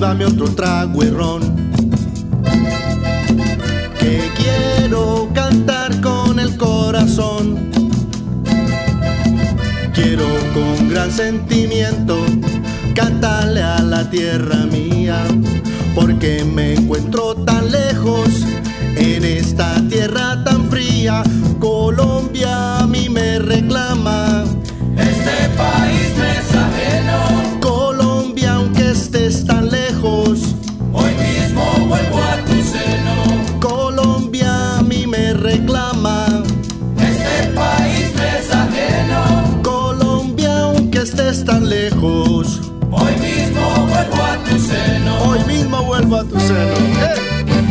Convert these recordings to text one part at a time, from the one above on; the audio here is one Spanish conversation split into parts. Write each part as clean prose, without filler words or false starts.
sírvame otro trago y ron, que quiero cantar con el corazón. Quiero con gran sentimiento cantarle a la tierra mía, porque me encuentro tan lejos en esta tierra tan fría. Colombia a mí me reclama, este país me es ajeno. Colombia, aunque estés tan lejos, hoy mismo vuelvo a tu seno. Colombia a mí me reclama, este país me es ajeno. Colombia, aunque estés tan lejos, hoy mismo vuelvo a tu seno. hoy mismo vuelvo a tu seno. ¡Hey!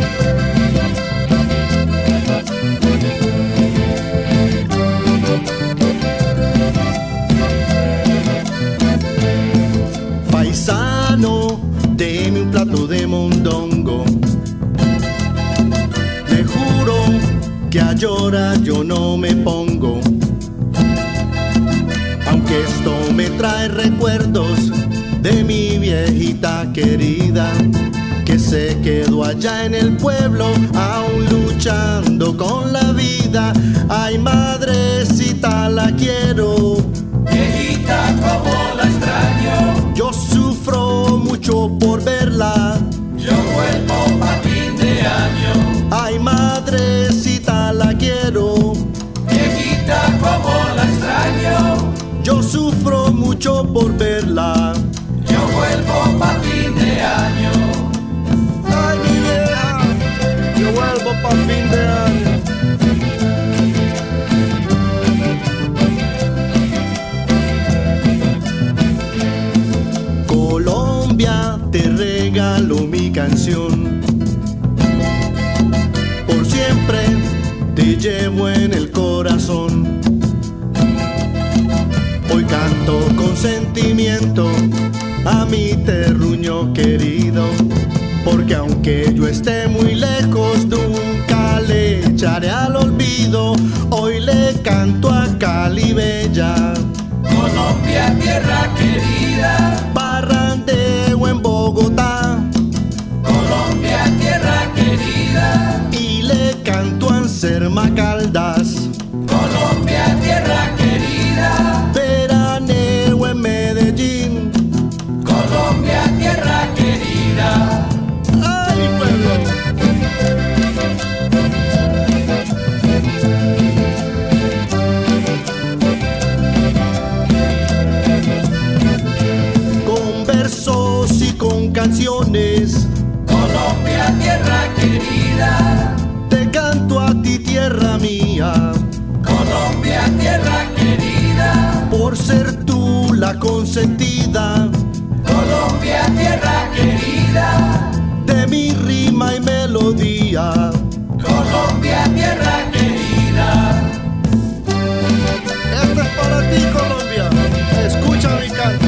Paisano, deme un plato de mondongo. Te juro que a llorar yo no me pongo, aunque esto me trae recuerdos de mi viejita querida, que se quedó allá en el pueblo, aún luchando con la vida. Ay, madrecita, la quiero, Viejita, como la extraño. yo sufro mucho por verla. Yo vuelvo a fin de año. Ay, madrecita, la quiero, Viejita, como la extraño. yo sufro mucho por verla. Yo vuelvo pa' fin de año. Ay, mi vieja, yo vuelvo pa' fin de año. Colombia, te regalo mi canción, por siempre te llevo en el corazón. Hoy canto con sentimiento a mi terruño querido, porque aunque yo esté muy lejos, nunca le echaré al olvido. Hoy le canto a Cali bella, Colombia, tierra querida. parrandeo en Bogotá, Colombia, tierra querida. y le canto a Anserma Caldas, Colombia, tierra querida. veraneo en Medellín. Colombia, tierra querida. ¡Ay, mi pueblo! Con versos y con canciones Colombia, tierra querida. te canto a ti, tierra mía, Colombia, tierra querida. por ser tú la consentida Colombia, tierra querida. de mi rima y melodía. Colombia, tierra querida. Esto es para ti, Colombia, escucha mi canto.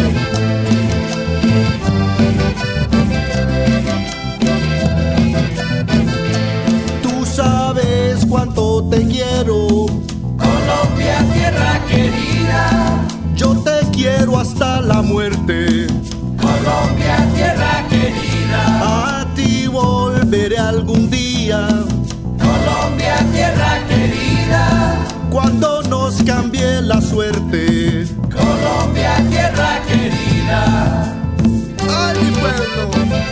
Tú sabes cuánto te quiero, Colombia, tierra querida. yo te quiero hasta la muerte. Colombia, tierra querida. A ti volveré algún día, Colombia, tierra querida. cuando nos cambie la suerte. Colombia, tierra querida. ¡Ay, mi pueblo!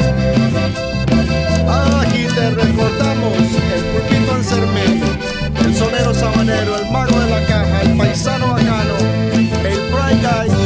Aquí te recordamos el pulpito ansermeño, el sonero sabanero, el mago de la caja, el paisano bacano, el bright guy